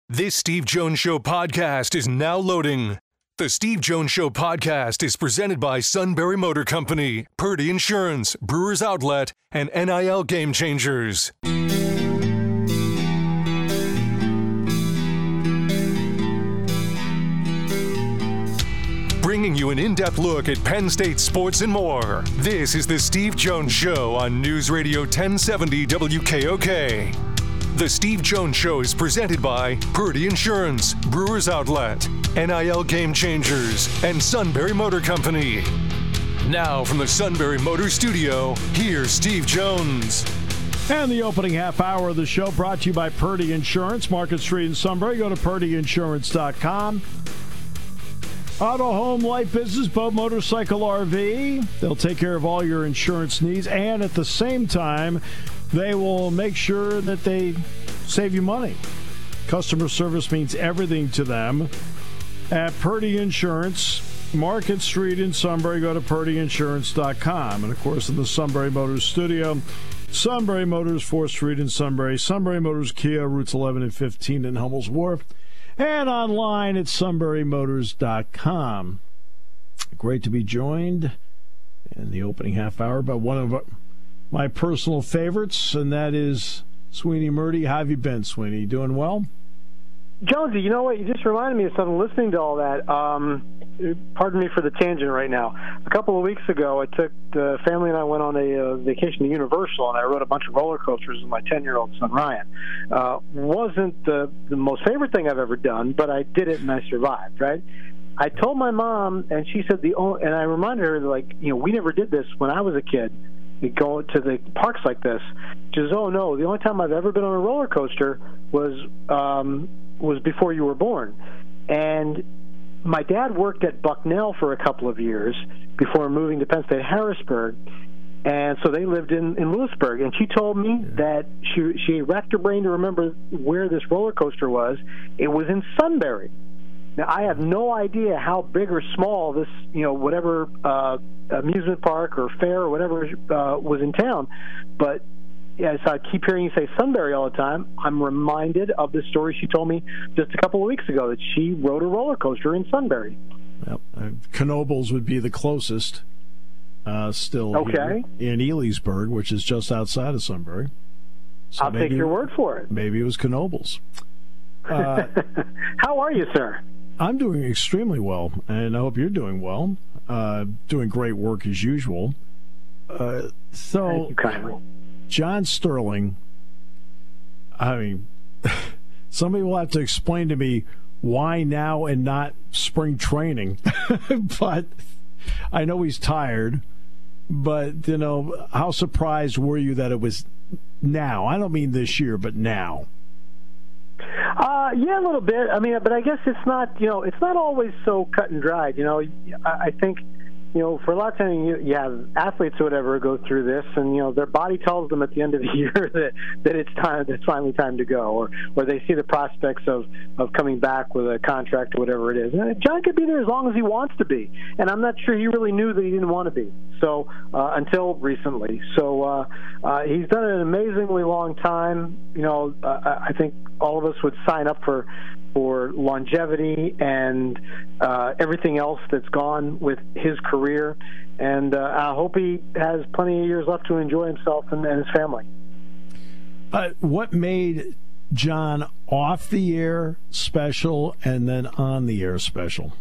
This Steve Jones Show podcast is now loading. The Steve Jones Show podcast is presented by Sunbury Motor Company, Purdy Insurance, Brewers Outlet, and NIL Game Changers. Bringing you an in-depth look at Penn State sports and more. This is the Steve Jones Show on News Radio 1070 WKOK. The Steve Jones Show is presented by Purdy Insurance, Brewers Outlet, NIL Game Changers, and Sunbury Motor Company. Now from the Sunbury Motor Studio, here's Steve Jones. And the opening half hour of the show brought to you by Purdy Insurance, Market Street in Sunbury. Go to purdyinsurance.com. Auto, home, life, business, boat, motorcycle, RV. They'll take care of all your insurance needs, and at the same time, they will make sure that they save you money. Customer service means everything to them. At Purdy Insurance, Market Street in Sunbury, go to purdyinsurance.com. And, of course, in the Sunbury Motors studio, Sunbury Motors, 4th Street in Sunbury, Sunbury Motors Kia, routes 11 and 15 in Hummel's Wharf, and online at sunburymotors.com. Great to be joined in the opening half hour by one of my personal favorites, and that is Sweeney Murdy. How have you been, Sweeney? Doing well? Jonesy, you know what? You just reminded me of something listening to all that. Pardon me for the tangent right now. A couple of weeks ago, I took the family and I went on a vacation to Universal, and I rode a bunch of roller coasters with my 10-year-old son, Ryan. Wasn't the most favorite thing I've ever done, but I did it and I survived, right? I told my mom, and she said and I reminded her, we never did this when I was a kid. We go to the parks like this. She says, "Oh no, the only time I've ever been on a roller coaster was before you were born." And my dad worked at Bucknell for a couple of years before moving to Penn State Harrisburg, and so they lived in Lewisburg. And she told me that she racked her brain to remember where this roller coaster was. It was in Sunbury. Now, I have no idea how big or small this, whatever amusement park or fair or whatever was in town, but as I keep hearing you say Sunbury all the time, I'm reminded of the story she told me just a couple of weeks ago that she rode a roller coaster in Sunbury. Well, Knoebels would be the closest still okay. Here in Elysburg, which is just outside of Sunbury. So I'll take your word for it. Maybe it was Knoebels. How are you, sir? I'm doing extremely well, and I hope you're doing well. Doing great work as usual. Thank you kindly. John Sterling, I mean, somebody will have to explain to me why now and not spring training. But I know he's tired. But, how surprised were you that it was now? I don't mean this year, but now. Yeah, a little bit. I mean, but I guess it's not, it's not always so cut and dried. I think, for a lot of times you have athletes or whatever go through this, and their body tells them at the end of the year that it's finally time to go, or they see the prospects of coming back with a contract or whatever it is. And John could be there as long as he wants to be, and I'm not sure he really knew that he didn't want to be. So until recently, so he's done an amazingly long time. I think all of us would sign up for longevity and everything else that's gone with his career. And I hope he has plenty of years left to enjoy himself and his family. What made John off the air special and then on the air special?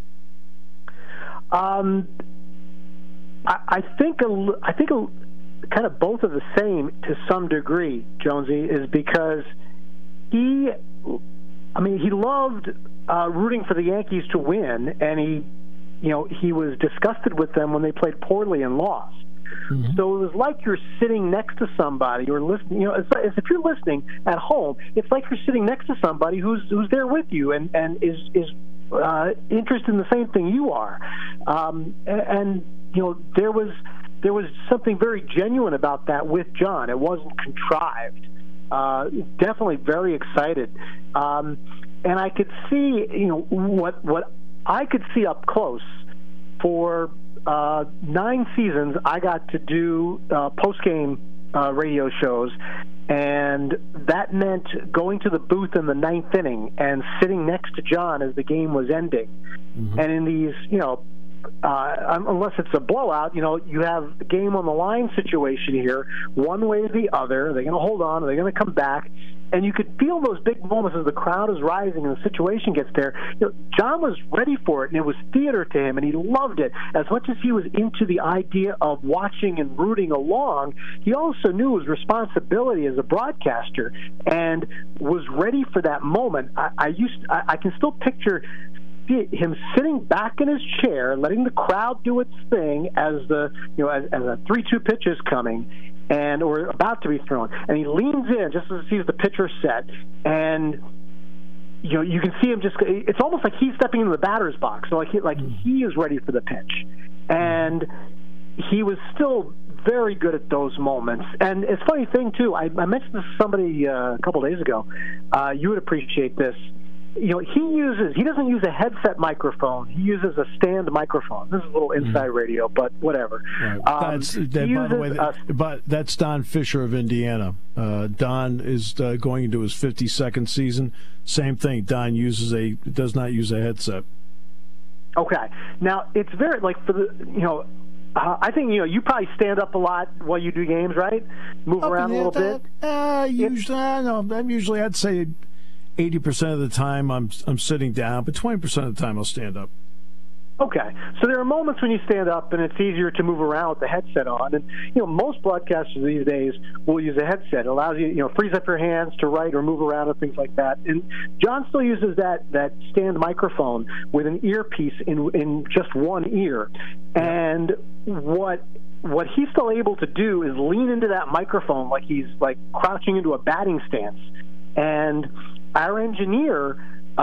I think kind of both of the same to some degree, Jonesy, is because he loved rooting for the Yankees to win, and he was disgusted with them when they played poorly and lost. Mm-hmm. So it was like you're sitting next to somebody or listening. As if you're listening at home, it's like you're sitting next to somebody who's there with you and is interested in the same thing you are. There was something very genuine about that with John. It wasn't contrived. Definitely very excited. And I could see, what I could see up close for 9 seasons. I got to do post-game radio shows, and that meant going to the booth in the ninth inning and sitting next to John as the game was ending. Mm-hmm. And in these, unless it's a blowout, you have the game on the line situation here, one way or the other. Are they going to hold on? Are they going to come back? And you could feel those big moments as the crowd is rising and the situation gets there. John was ready for it, and it was theater to him, and he loved it. As much as he was into the idea of watching and rooting along, he also knew his responsibility as a broadcaster and was ready for that moment. I can still picture him sitting back in his chair, letting the crowd do its thing as as a 3-2 pitch is coming or about to be thrown, and he leans in just as he sees the pitcher set, and you can see him it's almost like he's stepping into the batter's box, so he is ready for the pitch, and he was still very good at those moments. And it's a funny thing too, I mentioned this to somebody a couple days ago. You would appreciate this. He doesn't use a headset microphone. He uses a stand microphone. This is a little inside radio, but whatever. Right. By the way, that's Don Fisher of Indiana. Don is going into his 52nd season. Same thing. Don does not use a headset. Okay. Now it's very for the I think you probably stand up a lot while you do games, right? Move around a little bit. Usually I'd say 80% of the time I'm sitting down, but 20% of the time I'll stand up. Okay. So there are moments when you stand up and it's easier to move around with the headset on. And, most broadcasters these days will use a headset. It allows you, frees up your hands to write or move around and things like that. And John still uses that stand microphone with an earpiece in just one ear. And what he's still able to do is lean into that microphone like he's crouching into a batting stance. And our engineer,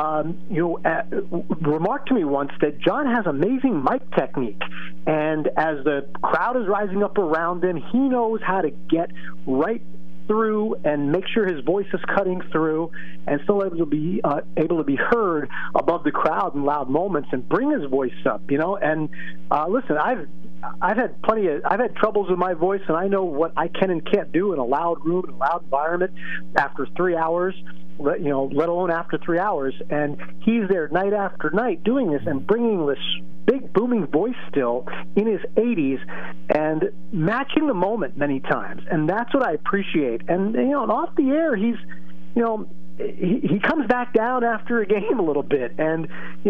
remarked to me once that John has amazing mic technique, and as the crowd is rising up around him, he knows how to get right through and make sure his voice is cutting through and still able to be heard above the crowd in loud moments and bring his voice up. And listen, I've had troubles with my voice, and I know what I can and can't do in a loud room, in a loud environment after 3 hours, let alone after 3 hours. And he's there night after night doing this and bringing this big booming voice still in his 80s and matching the moment many times. And that's what I appreciate. And, off the air, he's, he comes back down after a game a little bit, and,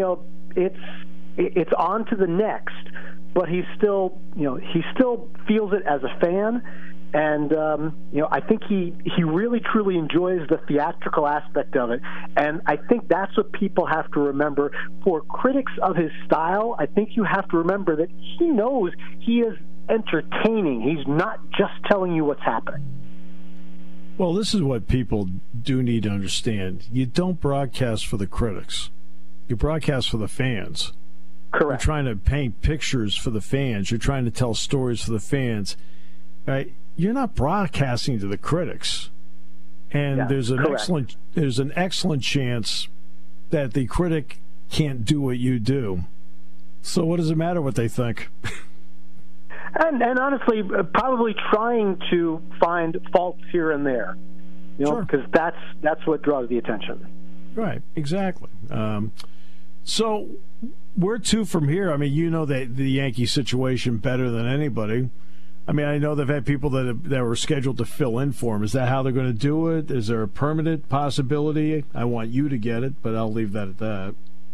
it's on to the next. But he still feels it as a fan, and I think he really truly enjoys the theatrical aspect of it. And I think that's what people have to remember. For critics of his style, I think you have to remember that he knows he is entertaining. He's not just telling you what's happening. Well, this is what people do need to understand. You don't broadcast for the critics. You broadcast for the fans. Correct. You're trying to paint pictures for the fans. You're trying to tell stories for the fans. Right? You're not broadcasting to the critics. And there's an excellent chance that the critic can't do what you do. So what does it matter what they think? And honestly, probably trying to find faults here and there, because that's what draws the attention. Right, exactly. So where to from here? I mean, the Yankee situation better than anybody. I mean, I know they've had people that were scheduled to fill in for them. Is that how they're going to do it? Is there a permanent possibility? I want you to get it, but I'll leave that at that.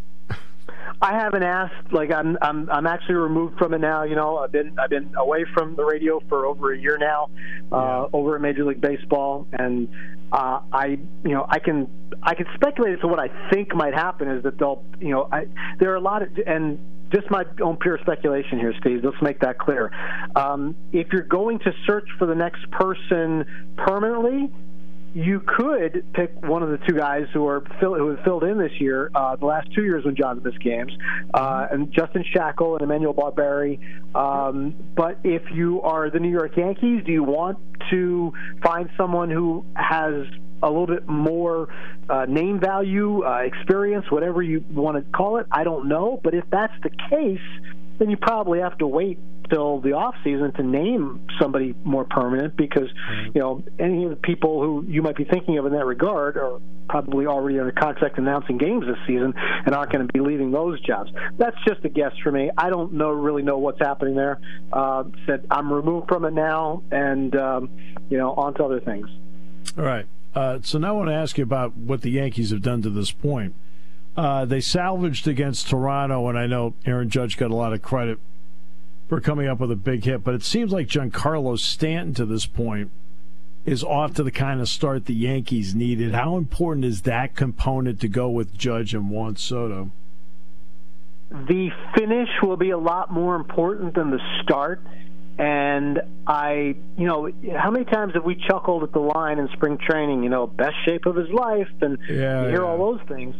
I haven't asked. I'm actually removed from it now. I've been away from the radio for over a year now, over at Major League Baseball, and I can speculate as to what I think might happen is that they'll, there are a lot of, and just my own pure speculation here, Steve. Let's make that clear. If you're going to search for the next person permanently, you could pick one of the two guys who have filled in this year, the last 2 years when John's missed games, and Justin Shackle and Emmanuel Barberi. But if you are the New York Yankees, do you want to find someone who has a little bit more name value, experience, whatever you want to call it? I don't know. But if that's the case, then you probably have to wait till the off season to name somebody more permanent because, any of the people who you might be thinking of in that regard are probably already under contract announcing games this season and aren't going to be leaving those jobs. That's just a guess for me. I don't really know what's happening there. Said I'm removed from it now and, on to other things. All right. So now I want to ask you about what the Yankees have done to this point. They salvaged against Toronto, and I know Aaron Judge got a lot of credit for coming up with a big hit, but it seems like Giancarlo Stanton to this point is off to the kind of start the Yankees needed. How important is that component to go with Judge and Juan Soto? The finish will be a lot more important than the start. And how many times have we chuckled at the line in spring training, best shape of his life, and you hear all those things.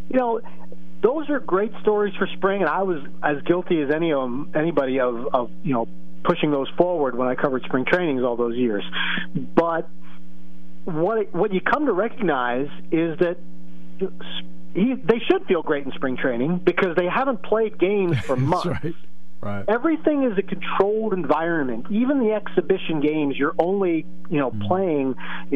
Those are great stories for spring, and I was as guilty as anybody of pushing those forward when I covered spring trainings all those years. But what you come to recognize is that they should feel great in spring training because they haven't played games for months. That's right. Everything is a controlled environment. Even the exhibition games, you're only, playing,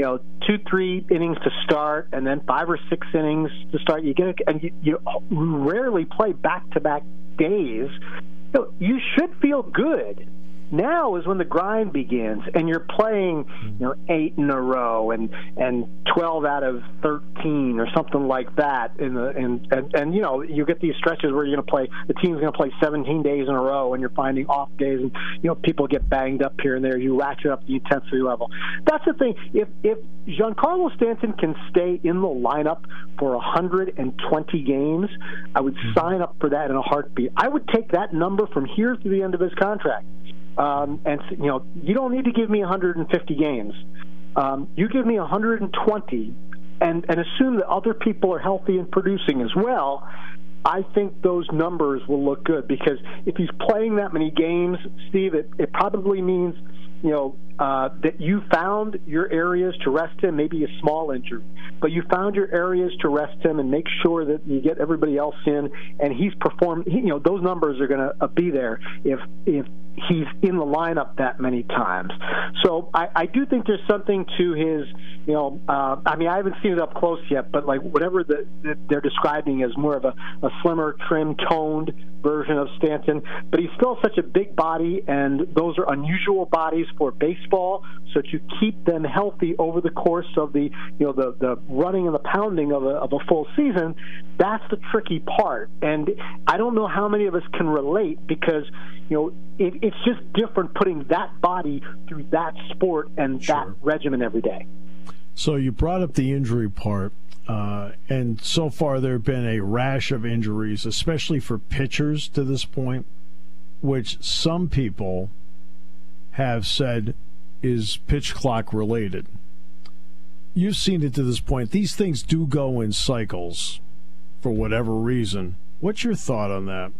2-3 innings to start, and then 5 or 6 innings to start. You rarely play back-to-back days. You should feel good. Now is when the grind begins, and you're playing, 8 in a row and 12 out of 13 or something like that. And you get these stretches where the team's going to play 17 days in a row, and you're finding off days, and people get banged up here and there. You ratchet up the intensity level. That's the thing. If Giancarlo Stanton can stay in the lineup for 120 games, I would sign up for that in a heartbeat. I would take that number from here to the end of his contract. You don't need to give me 150 games. You give me 120 and assume that other people are healthy and producing as well. I think those numbers will look good because if he's playing that many games, Steve, it probably means that you found your areas to rest him, maybe a small injury, but you found your areas to rest him and make sure that you get everybody else in, and he's performed. Those numbers are going to be there if he's in the lineup that many times. So I do think there's something to his, I haven't seen it up close yet, but like whatever they're describing as more of a slimmer, trim, toned version of Stanton, but he's still such a big body, and those are unusual bodies for baseball, so to keep them healthy over the course of the running and the pounding of a full season, that's the tricky part. And I don't know how many of us can relate because, it's just different putting that body through that sport and that regimen every day. So you brought up the injury part, and so far there have been a rash of injuries, especially for pitchers to this point, which some people have said is pitch clock related. You've seen it to this point. These things do go in cycles for whatever reason. What's your thought on that?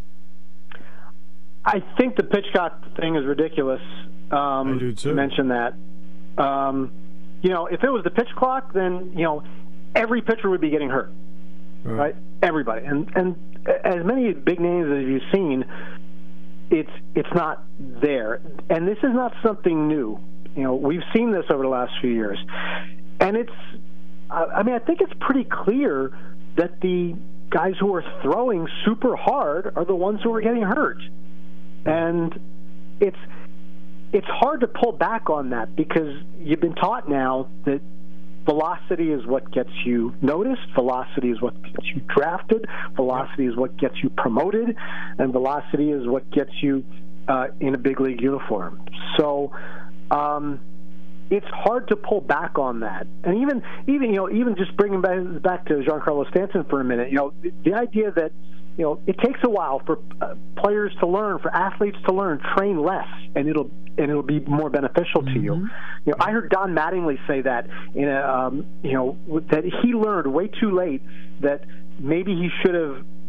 I think the pitch clock thing is ridiculous. I do too. To mention that. If it was the pitch clock, then, every pitcher would be getting hurt. Right? Everybody. And as many big names as you've seen, it's not there. And this is not something new. We've seen this over the last few years. And I think it's pretty clear that the guys who are throwing super hard are the ones who are getting hurt. And it's hard to pull back on that because you've been taught now that velocity is what gets you noticed, velocity is what gets you drafted, velocity is what gets you promoted, and velocity is what gets you in a big league uniform. So it's hard to pull back on that. And even just bringing back to Giancarlo Stanton for a minute, the idea that it takes a while for players to learn, for athletes to learn, train less, and it'll be more beneficial to you. I heard Don Mattingly say that that he learned way too late that maybe he should have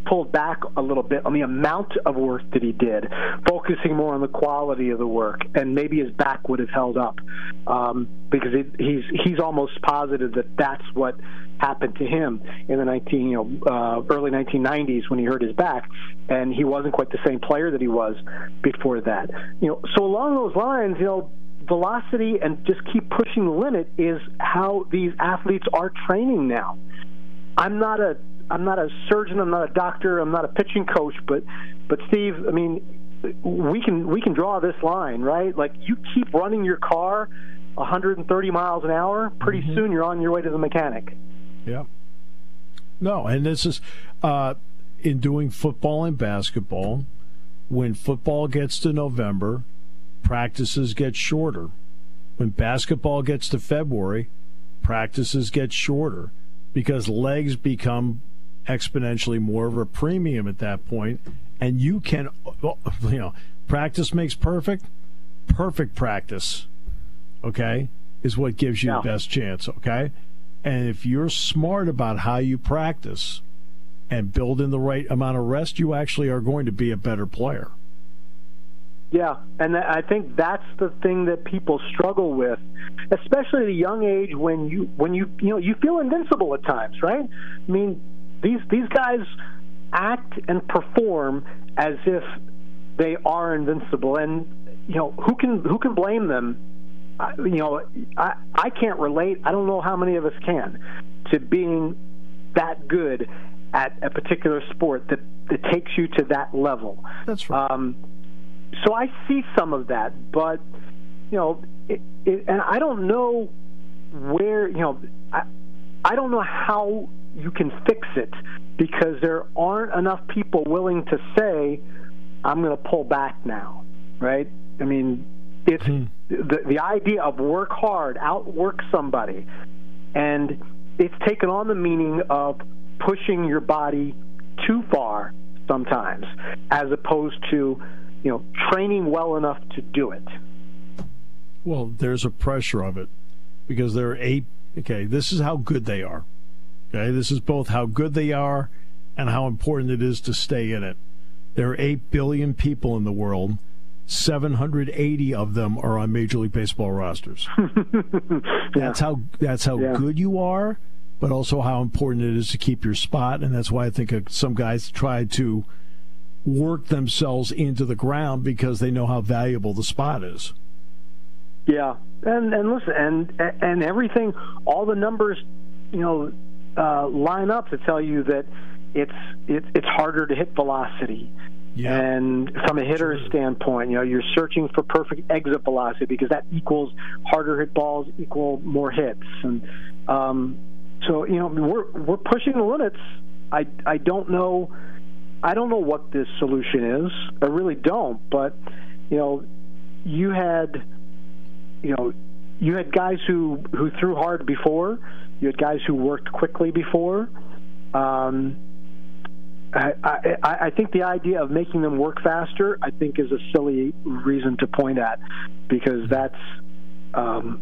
pulled back a little bit on the amount of work that he did, focusing more on the quality of the work, and maybe his back would have held up, because he's almost positive that that's what happened to him in the early 1990s when he hurt his back, and he wasn't quite the same player that he was before that. So along those lines, velocity and just keep pushing the limit is how these athletes are training now. I'm not a surgeon, I'm not a doctor, I'm not a pitching coach, but Steve, I mean, we can draw this line, right? Like, you keep running your car 130 miles an hour, pretty soon you're on your way to the mechanic. Yeah. No, and this is in doing football and basketball, when football gets to November, practices get shorter. When basketball gets to February, practices get shorter because legs become exponentially more of a premium at that point. And you can, practice makes perfect. Perfect practice, okay, is what gives you the best chance, okay? And if you're smart about how you practice and build in the right amount of rest, you actually are going to be a better player. Yeah, and I think that's the thing that people struggle with, especially at a young age when you feel invincible at times, right? I mean, these guys act and perform as if they are invincible, and who can blame them? I can't relate. I don't know how many of us can, to being that good at a particular sport that takes you to that level. That's right. So I see some of that, but and I don't know where. I don't know how you can fix it, because there aren't enough people willing to say, I'm going to pull back now, right? I mean, it's the idea of work hard, outwork somebody, and it's taken on the meaning of pushing your body too far sometimes, as opposed to training well enough to do it. Well, there's a pressure of it, because there are this is how good they are. Okay, this is both how good they are and how important it is to stay in it. There are 8 billion people in the world. 780 of them are on Major League Baseball rosters. That's how good you are, but also how important it is to keep your spot. And that's why I think some guys try to work themselves into the ground, because they know how valuable the spot is. Yeah, and listen, and everything, all the numbers, line up to tell you that it's harder to hit velocity. Yeah. And from a hitter's standpoint, you're searching for perfect exit velocity, because that equals harder hit balls equal more hits. And so we're pushing the limits. I don't know what this solution is. I really don't. But you had guys who threw hard before. You had guys who worked quickly before. I think the idea of making them work faster, I think, is a silly reason to point at, because that's, and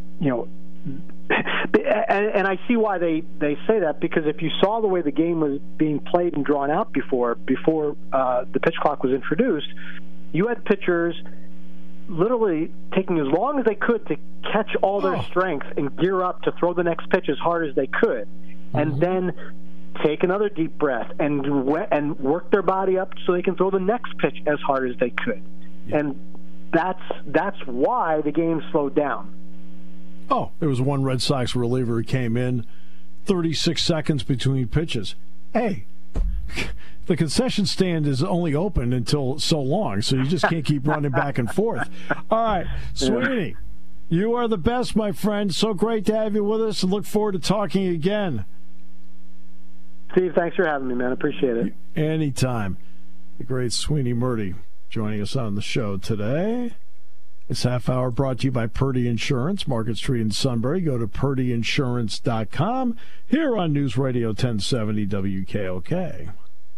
I see why they say that, because if you saw the way the game was being played and drawn out before the pitch clock was introduced, you had pitchers literally taking as long as they could to catch all their strength and gear up to throw the next pitch as hard as they could, and then take another deep breath and work their body up so they can throw the next pitch as hard as they could. Yeah. And that's why the game slowed down. Oh, there was one Red Sox reliever who came in 36 seconds between pitches. Hey, the concession stand is only open until so long, so you just can't keep running back and forth. All right, Sweeney, you are the best, my friend. So great to have you with us, and look forward to talking again. Steve, thanks for having me, man. Appreciate it. Anytime. The great Sweeney Murti joining us on the show today. This half hour brought to you by Purdy Insurance, Market Street in Sunbury. Go to purdyinsurance.com here on News Radio 1070 WKOK.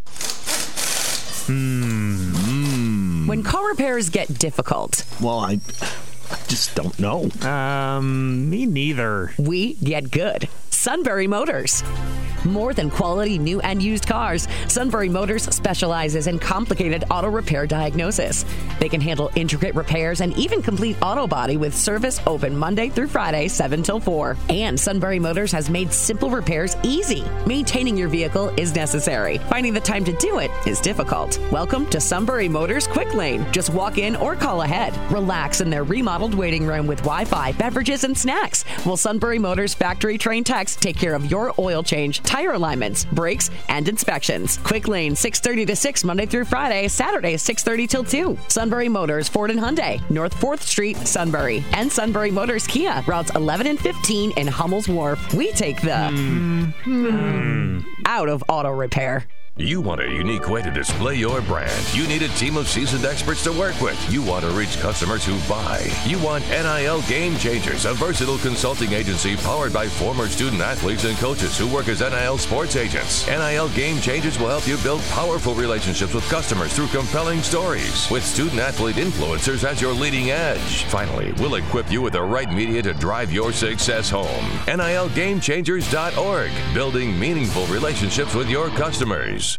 When car repairs get difficult. Well, I just don't know. Me neither. We get good. Sunbury Motors. More than quality new and used cars, Sunbury Motors specializes in complicated auto repair diagnosis. They can handle intricate repairs and even complete auto body with service open Monday through Friday, 7 till 4. And Sunbury Motors has made simple repairs easy. Maintaining your vehicle is necessary. Finding the time to do it is difficult. Welcome to Sunbury Motors Quick Lane. Just walk in or call ahead. Relax in their remodeled waiting room with Wi-Fi, beverages, and snacks. While Sunbury Motors factory-trained techs take care of your oil change, tire alignments, brakes, and inspections. Quick Lane, 6:30 to 6, Monday through Friday, Saturday, 6:30 till 2. Sunbury Motors, Ford and Hyundai, North 4th Street, Sunbury. And Sunbury Motors Kia, routes 11 and 15 in Hummel's Wharf. We take the out of auto repair. You want a unique way to display your brand. You need a team of seasoned experts to work with. You want to reach customers who buy. You want NIL Game Changers, a versatile consulting agency powered by former student athletes and coaches who work as NIL sports agents. NIL Game Changers will help you build powerful relationships with customers through compelling stories, with student athlete influencers as your leading edge. Finally, we'll equip you with the right media to drive your success home. NILGameChangers.org, building meaningful relationships with your customers.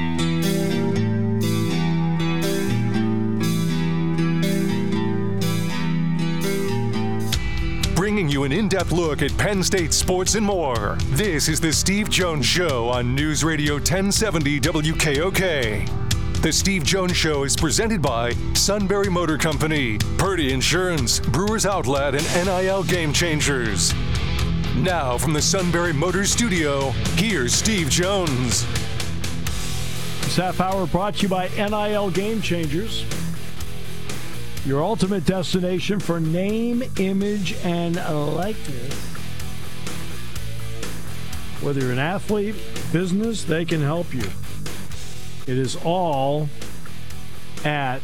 Bringing you an in-depth look at Penn State sports and more. This is the Steve Jones Show on News Radio 1070 WKOK. The Steve Jones Show is presented by Sunbury Motor Company, Purdy Insurance, Brewers Outlet, and NIL Game Changers. Now from the Sunbury Motors Studio, here's Steve Jones. This half hour brought to you by NIL Game Changers, your ultimate destination for name, image, and likeness. Whether you're an athlete, business, they can help you. It is all at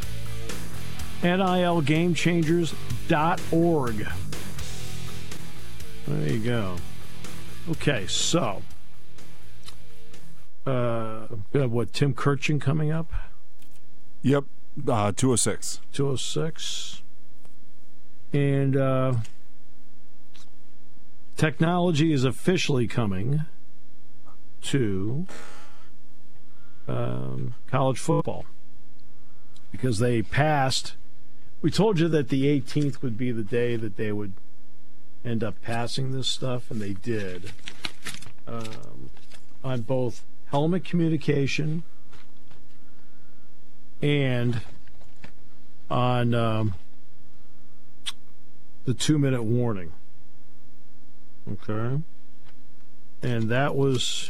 NILGameChangers.org. There you go. Okay, so we have what, Tim Kirchin coming up? Yep, 206. 206. And technology is officially coming to college football because they passed. We told you that the 18th would be the day that they would end up passing this stuff, and they did. On both helmet communication and on the 2-minute warning. Okay? And that was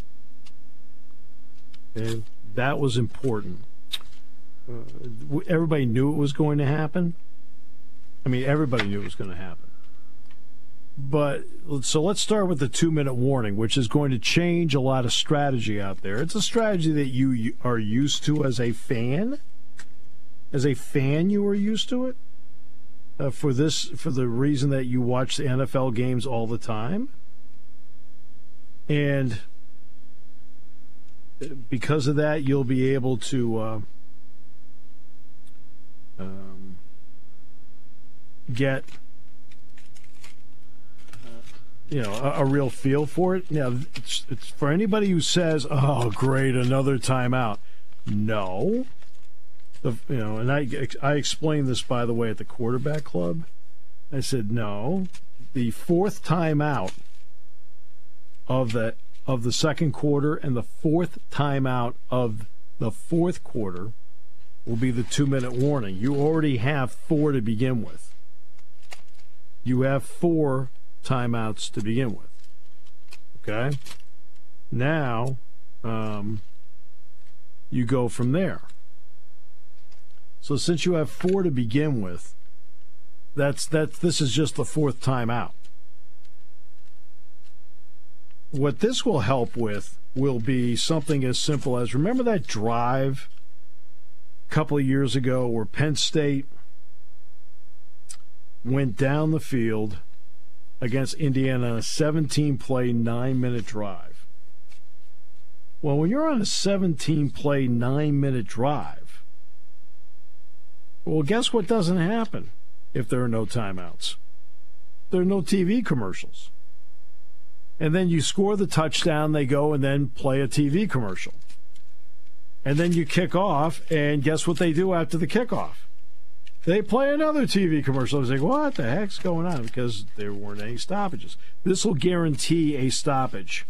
important. Everybody knew it was going to happen. I mean, everybody knew it was going to happen. But so let's start with the 2-minute warning, which is going to change a lot of strategy out there. It's a strategy that you are used to as a fan. As a fan, you are used to it. For the reason that you watch the NFL games all the time. And because of that, you'll be able to get a real feel for it. Now, it's for anybody who says, "Oh, great, another timeout." No, and I explained this, by the way, at the quarterback club. I said no. The fourth timeout of the second quarter and the fourth timeout of the fourth quarter will be the 2-minute warning. You already have 4 to begin with. You have 4 timeouts to begin with. Okay? Now, you go from there. So since you have 4 to begin with, this is just the 4th timeout. What this will help with will be something as simple as, remember that drive a couple of years ago where Penn State went down the field against Indiana on a 17-play, 9-minute drive? Well, when you're on a 17-play, 9-minute drive, well, guess what doesn't happen if there are no timeouts? There are no TV commercials. And then you score the touchdown, they go and then play a TV commercial. And then you kick off, and guess what they do after the kickoff? They play another TV commercial. I was like, what the heck's going on? Because there weren't any stoppages. This will guarantee a stoppage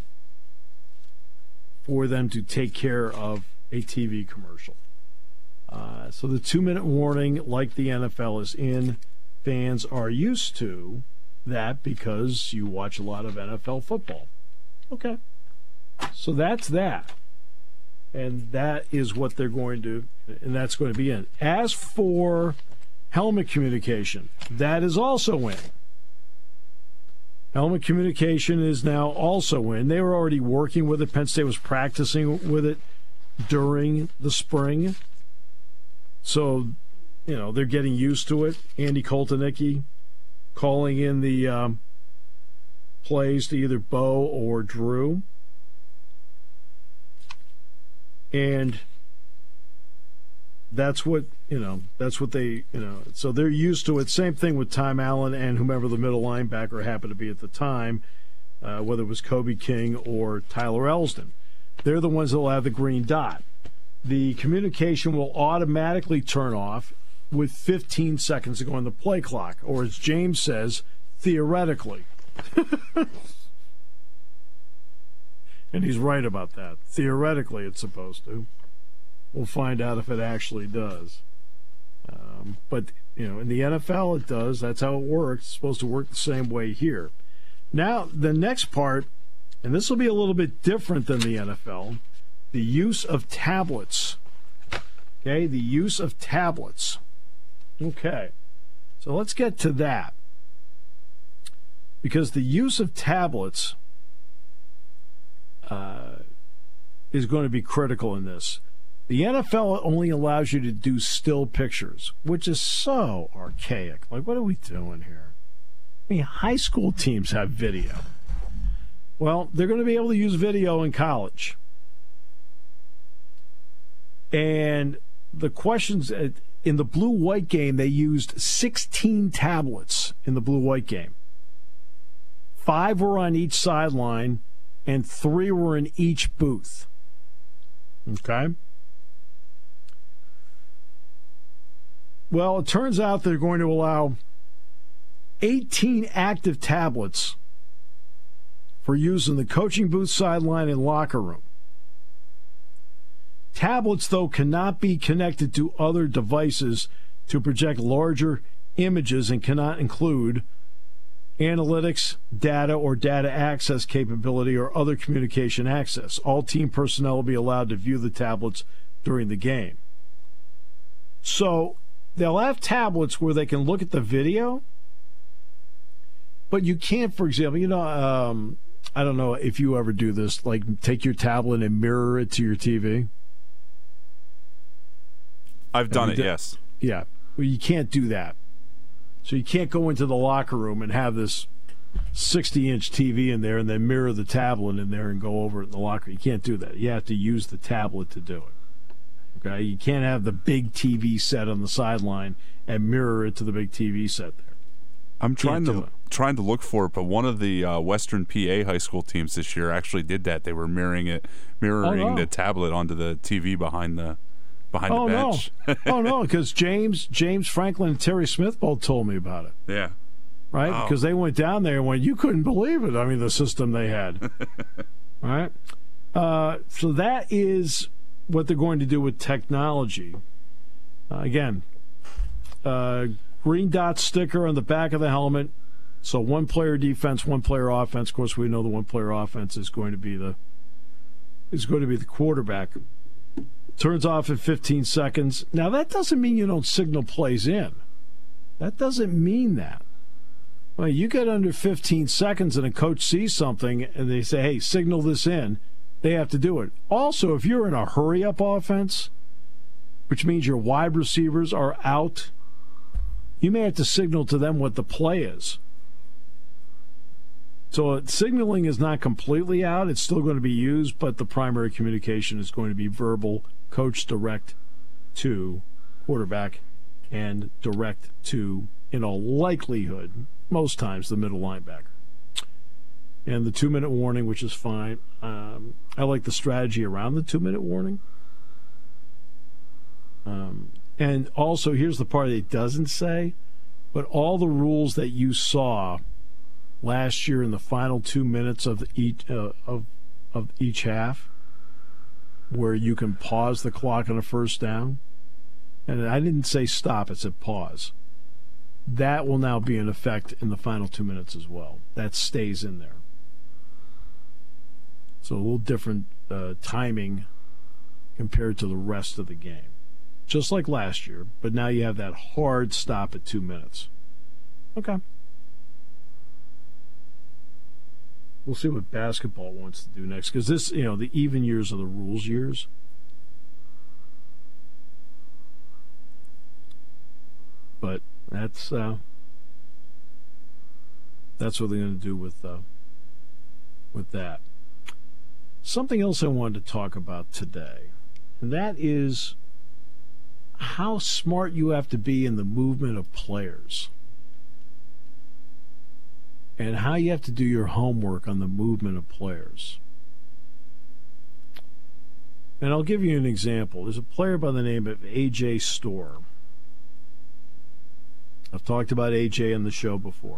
for them to take care of a TV commercial. So the 2-minute warning, like the NFL, is in. Fans are used to that because you watch a lot of NFL football. Okay. So that's that. And that is what they're going to, and that's going to be in. As for helmet communication, that is also in. Helmet communication is now also in. They were already working with it. Penn State was practicing with it during the spring. So, they're getting used to it. Andy Koltanicki calling in the plays to either Bo or Drew. And that's what they, so they're used to it. Same thing with Tom Allen and whomever the middle linebacker happened to be at the time, whether it was Kobe King or Tyler Elsdon. They're the ones that will have the green dot. The communication will automatically turn off with 15 seconds to go on the play clock, or as James says, theoretically. And he's right about that. Theoretically, it's supposed to. We'll find out if it actually does. But, in the NFL, it does. That's how it works. It's supposed to work the same way here. Now, the next part, and this will be a little bit different than the NFL, the use of tablets. Okay, the use of tablets. Okay, so let's get to that. Because the use of tablets is going to be critical in this. The NFL only allows you to do still pictures, which is so archaic. Like, what are we doing here? I mean, high school teams have video. Well, they're going to be able to use video in college. And the questions in the blue-white game, they used 16 tablets in the blue-white game. 5 were on each sideline, and 3 were in each booth. Okay? Well, it turns out they're going to allow 18 active tablets for use in the coaching booth, sideline, and locker room. Tablets, though, cannot be connected to other devices to project larger images and cannot include analytics, data, or data access capability or other communication access. All team personnel will be allowed to view the tablets during the game. So they'll have tablets where they can look at the video, but you can't, for example, I don't know if you ever do this, like take your tablet and mirror it to your TV. I've done it, yes. Yeah. Well, you can't do that. So you can't go into the locker room and have this 60-inch TV in there and then mirror the tablet in there and go over it in the locker. You can't do that. You have to use the tablet to do it. Okay? You can't have the big TV set on the sideline and mirror it to the big TV set there. I'm trying to look for it, but one of the Western PA high school teams this year actually did that. They were mirroring the tablet onto the TV behind the bench. No, because James Franklin and Terry Smith both told me about it. Yeah. Right? Wow. Because they went down there and you couldn't believe it. I mean, the system they had. All right? So that is what they're going to do with technology. Again, green dot sticker on the back of the helmet. So one player defense, one player offense. Of course, we know the one player offense is going to be the quarterback. Turns off in 15 seconds. Now, that doesn't mean you don't signal plays in. That doesn't mean that. Well, you get under 15 seconds and a coach sees something and they say, hey, signal this in, they have to do it. Also, if you're in a hurry-up offense, which means your wide receivers are out, you may have to signal to them what the play is. So signaling is not completely out. It's still going to be used, but the primary communication is going to be verbal, coach direct to quarterback, and direct to, in all likelihood, most times, the middle linebacker. and the 2-minute warning, which is fine. I like the strategy around the 2-minute warning. And also, here's the part it doesn't say, but all the rules that you saw last year in the final 2 minutes of each half, where you can pause the clock on a first down, and I didn't say stop, it said pause. That will now be in effect in the final 2 minutes as well. That stays in there. So a little different timing compared to the rest of the game. Just like last year, but now you have that hard stop at 2 minutes. Okay. We'll see what basketball wants to do next, because this, the even years are the rules years. But that's what they're going to do with that. Something else I wanted to talk about today, and that is how smart you have to be in the movement of players, and how you have to do your homework on the movement of players. And I'll give you an example. There's a player by the name of A.J. Storr. I've talked about A.J. on the show before.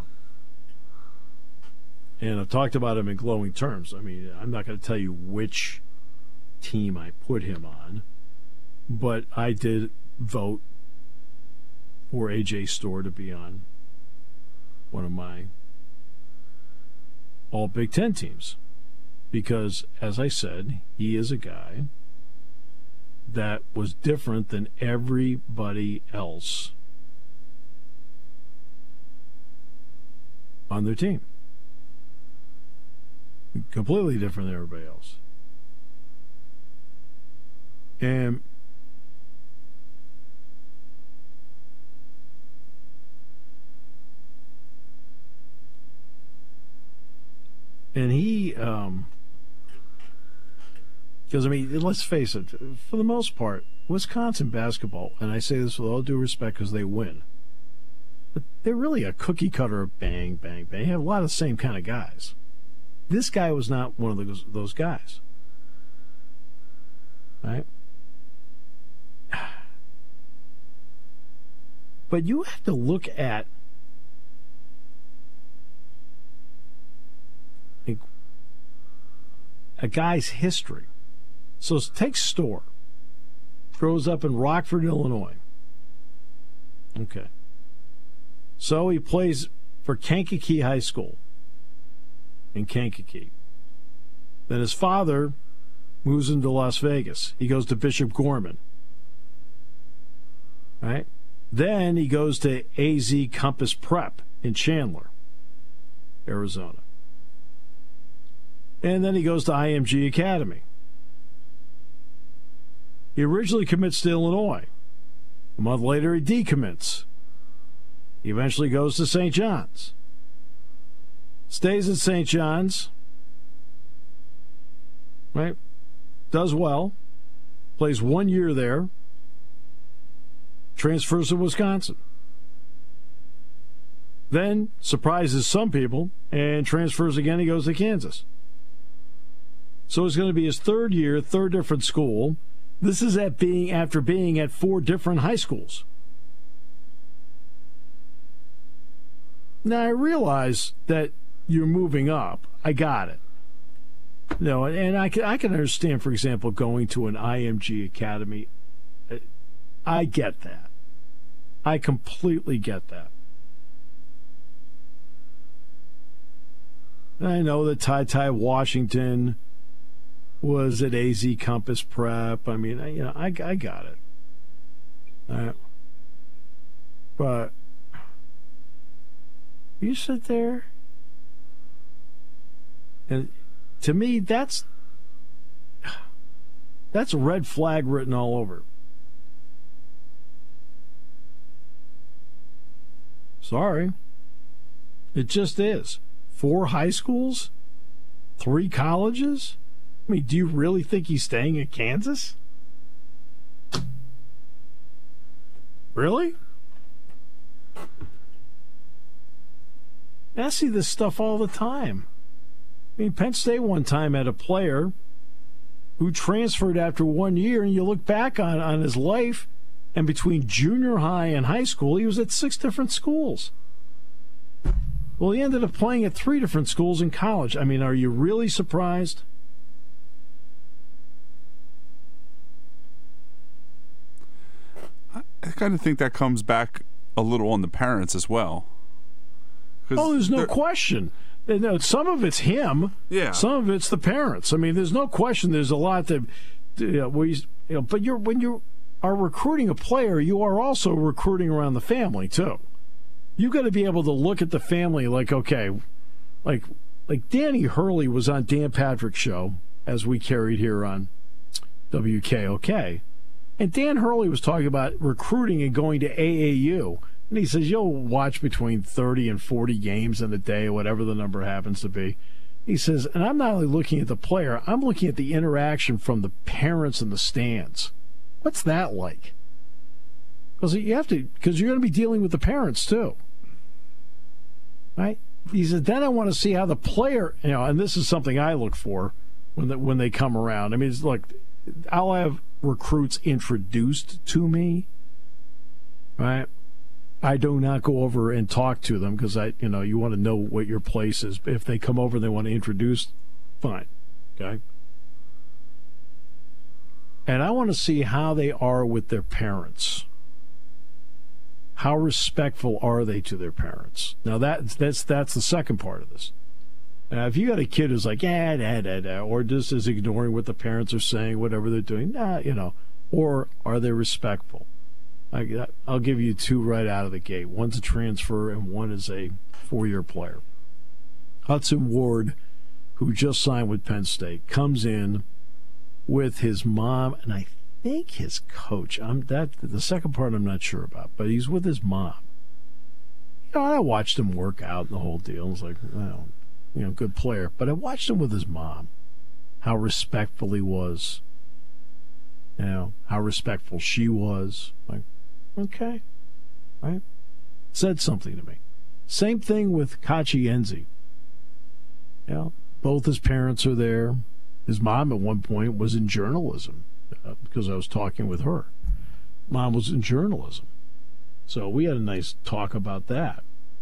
And I've talked about him in glowing terms. I mean, I'm not going to tell you which team I put him on, but I did vote for A.J. Storr to be on one of my all Big Ten teams. Because, as I said, he is a guy that was different than everybody else on their team. Completely different than everybody else. And he, because, I mean, let's face it, for the most part, Wisconsin basketball, and I say this with all due respect because they win, but they're really a cookie cutter of bang, bang, bang. They have a lot of the same kind of guys. This guy was not one of those guys. Right? But you have to look at a guy's history. So take Storr. Grows up in Rockford, Illinois. Okay. So he plays for Kankakee High School in Kankakee. Then his father moves into Las Vegas. He goes to Bishop Gorman. Right? Then he goes to AZ Compass Prep in Chandler, Arizona. And then he goes to IMG Academy. He originally commits to Illinois. A month later, he decommits. He eventually goes to St. John's. Stays at St. John's. Right? Does well. Plays 1 year there. Transfers to Wisconsin. Then surprises some people and transfers again. He goes to Kansas. So it's going to be his third year, third different school. This is after being at 4 different high schools. Now, I realize that you're moving up. I got it. And I can understand, for example, going to an IMG Academy. I get that. I completely get that. I know that Ty Washington was at AZ Compass Prep. I mean, I got it. But you sit there, and to me, that's a red flag written all over. Sorry. It just is. 4 high schools? 3 colleges? I mean, do you really think he's staying in Kansas? Really? I see this stuff all the time. I mean, Penn State one time had a player who transferred after 1 year, and you look back on his life, and between junior high and high school, he was at 6 different schools. Well, he ended up playing at 3 different schools in college. I mean, are you really surprised? I kind of think that comes back a little on the parents as well. Oh, there's no question. Some of it's him. Yeah. Some of it's the parents. I mean, there's no question. There's a lot that, but when you are recruiting a player, you are also recruiting around the family too. You got to be able to look at the family like, okay, like Danny Hurley was on Dan Patrick's show as we carried here on WKOK, and Dan Hurley was talking about recruiting and going to AAU. And he says, you'll watch between 30 and 40 games in a day, whatever the number happens to be. He says, and I'm not only looking at the player, I'm looking at the interaction from the parents in the stands. What's that like? Because you're going to be dealing with the parents too. Right? He said, then I want to see how the player, and this is something I look for when they come around. I mean, it's like, I'll have recruits introduced to me, right? I do not go over and talk to them because you want to know what your place is. If they come over and they want to introduce, fine, okay. And I want to see how they are with their parents. How respectful are they to their parents? Now that's the second part of this. Now, if you got a kid who's like or just is ignoring what the parents are saying, whatever they're doing, or are they respectful? I'll give you 2 right out of the gate. One's a transfer and one is a 4-year player. Hudson Ward, who just signed with Penn State, comes in with his mom and I think his coach. The second part I'm not sure about, but he's with his mom. I watched him work out and the whole deal. I was like, well, good player. But I watched him with his mom, how respectful he was, how respectful she was. Like, okay, right? Said something to me. Same thing with Kachi Enzi. Both his parents are there. His mom at one point was in journalism because I was talking with her. Mom was in journalism. So we had a nice talk about that.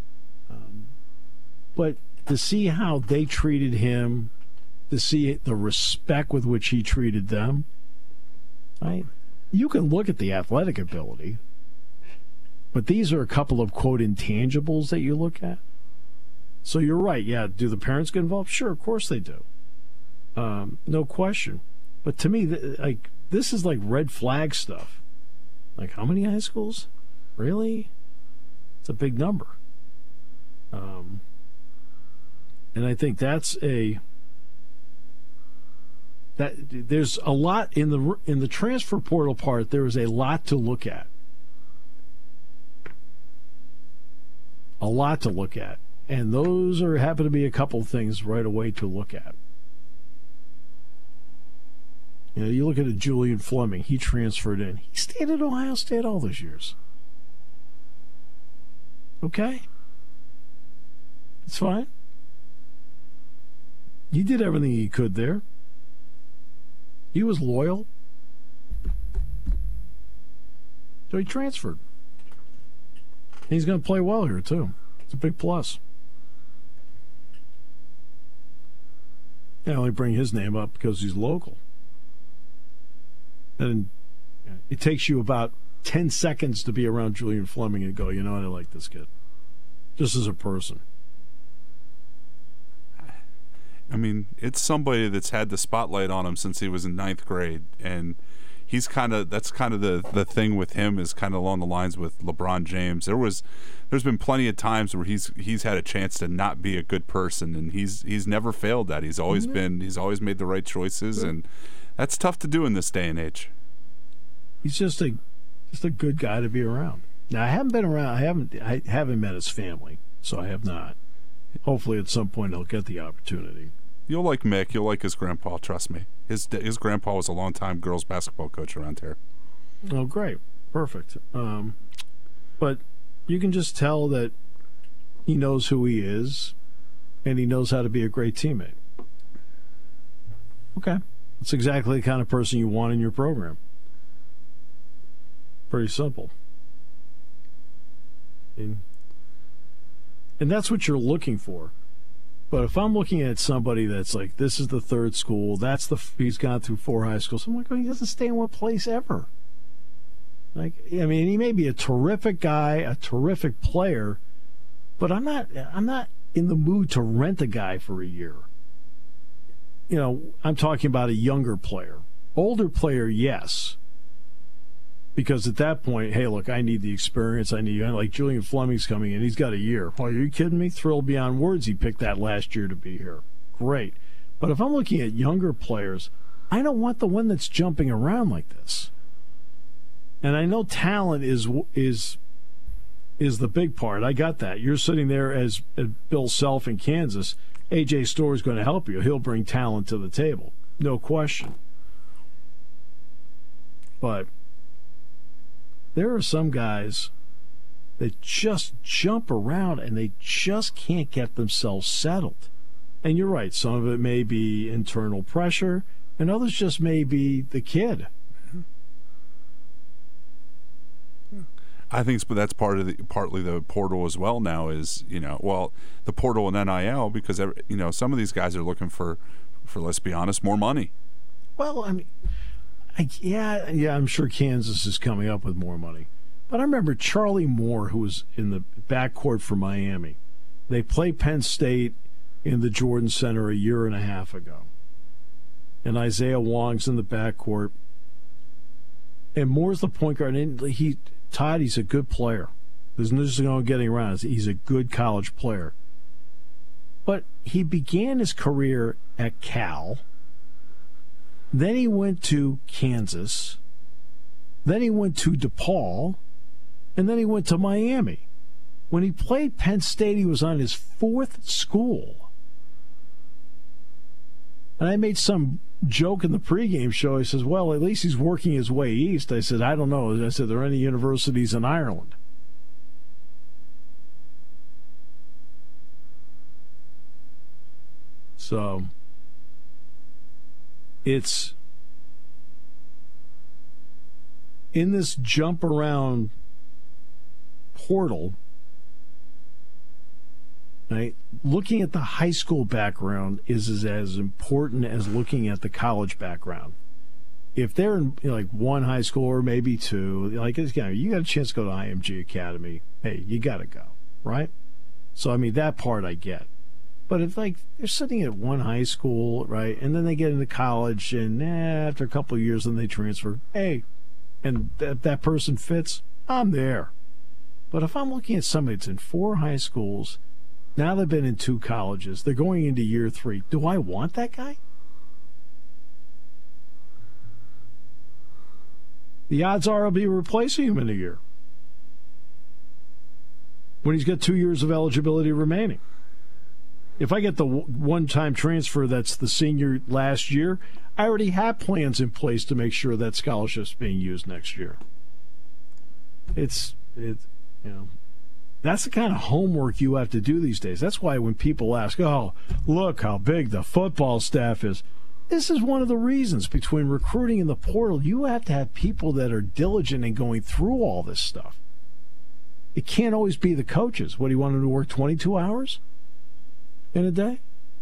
But to see how they treated him, to see the respect with which he treated them, right? You can look at the athletic ability, but these are a couple of, quote, intangibles that you look at. So you're right. Yeah, do the parents get involved? Sure, of course they do. No question. But to me, this is like red flag stuff. Like, how many high schools? Really? It's a big number. And I think there's a lot in the transfer portal part. There is a lot to look at. A lot to look at. And those happen to be a couple of things right away to look at. You look at a Julian Fleming. He transferred in. He stayed at Ohio State all those years. Okay? It's fine. He did everything he could there. He was loyal. So he transferred. And he's going to play well here, too. It's a big plus. I only bring his name up because he's local. And it takes you about 10 seconds to be around Julian Fleming and go, I like this kid. Just as a person. I mean, it's somebody that's had the spotlight on him since he was in 9th grade. And that's kind of the thing with him is kind of along the lines with LeBron James. There's been plenty of times where he's had a chance to not be a good person, and he's never failed that. He's always made the right choices, and that's tough to do in this day and age. He's just a good guy to be around. Now, I haven't been around. I haven't met his family, so I have not. Hopefully, at some point, he'll get the opportunity. You'll like Mick. You'll like his grandpa. Trust me. His grandpa was a long-time girls basketball coach around here. Oh, great, perfect. But you can just tell that he knows who he is, and he knows how to be a great teammate. Okay. That's exactly the kind of person you want in your program. Pretty simple. And that's what you're looking for. But if I'm looking at somebody that's like, this is the third school, he's gone through 4 high schools, I'm like, well, he doesn't stay in one place ever. Like, I mean, he may be a terrific guy, a terrific player, but I'm not in the mood to rent a guy for a year. You know, I'm talking about a younger player. Older player, yes. Because at that point, hey, look, I need the experience. Like Julian Fleming's coming in. He's got a year. Oh, are you kidding me? Thrilled beyond words he picked that last year to be here. Great. But if I'm looking at younger players, I don't want the one that's jumping around like this. And I know talent is the big part. I got that. You're sitting there as Bill Self in Kansas. A.J. Storr is going to help you. He'll bring talent to the table. No question. But there are some guys that just jump around and they just can't get themselves settled. And you're right, some of it may be internal pressure, and others just may be the kid. I think that's partly the portal as well now is, the portal and NIL, because, some of these guys are looking for let's be honest, more money. Well, I mean, I'm sure Kansas is coming up with more money. But I remember Charlie Moore, who was in the backcourt for Miami. They played Penn State in the Jordan Center a year and a half ago. And Isaiah Wong's in the backcourt. And Moore's the point guard. And he's a good player. There's no getting around. He's a good college player. But he began his career at Cal. Then he went to Kansas. Then he went to DePaul. And then he went to Miami. When he played Penn State, he was on his 4th school. And I made some joke in the pregame show. He says, well, at least he's working his way east. I said, I don't know. I said, are there any universities in Ireland? So it's in this jump around portal, right? Looking at the high school background is as important as looking at the college background. If they're in one high school or maybe 2, you got a chance to go to IMG Academy, hey, you got to go, right? So, I mean, that part I get. But if they're sitting at one high school, right, and then they get into college, and after a couple of years, then they transfer, hey, and that person fits, I'm there. But if I'm looking at somebody that's in 4 high schools, now they've been in 2 colleges, they're going into year 3, do I want that guy? The odds are I'll be replacing him in a year when he's got 2 years of eligibility remaining. If I get the one-time transfer that's the senior last year, I already have plans in place to make sure that scholarship's being used next year. That's the kind of homework you have to do these days. That's why when people ask, oh, look how big the football staff is, this is one of the reasons between recruiting and the portal. You have to have people that are diligent in going through all this stuff. It can't always be the coaches. What, do you want them to work 22 hours in a day?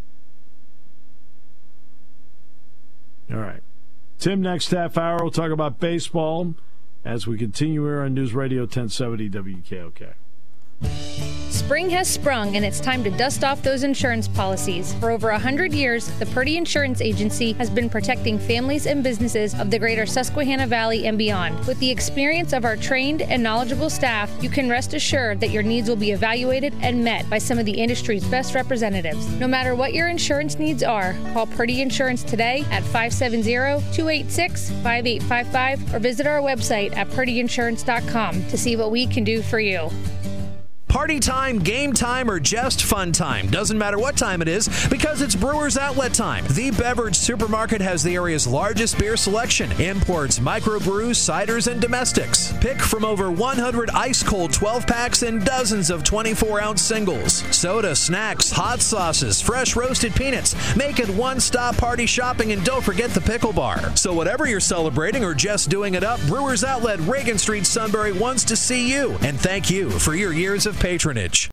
All right. Tim, next half hour, we'll talk about baseball as we continue here on News Radio 1070 WKOK. Spring has sprung, and it's time to dust off those insurance policies. For over 100 years, the Purdy Insurance Agency has been protecting families and businesses of the greater Susquehanna Valley and beyond. With the experience of our trained and knowledgeable staff, you can rest assured that your needs will be evaluated and met by some of the industry's best representatives. No matter what your insurance needs are, call Purdy Insurance today at 570-286-5855 or visit our website at purdyinsurance.com to see what we can do for you. Party time, game time, or just fun time. Doesn't matter what time it is because it's Brewers Outlet time. The Beverage Supermarket has the area's largest beer selection. Imports, microbrews, ciders, and domestics. Pick from over 100 ice-cold 12-packs and dozens of 24-ounce singles. Soda, snacks, hot sauces, fresh roasted peanuts. Make it one-stop party shopping, and don't forget the pickle bar. So whatever you're celebrating or just doing it up, Brewers Outlet, Reagan Street, Sunbury wants to see you and thank you for your years of patronage.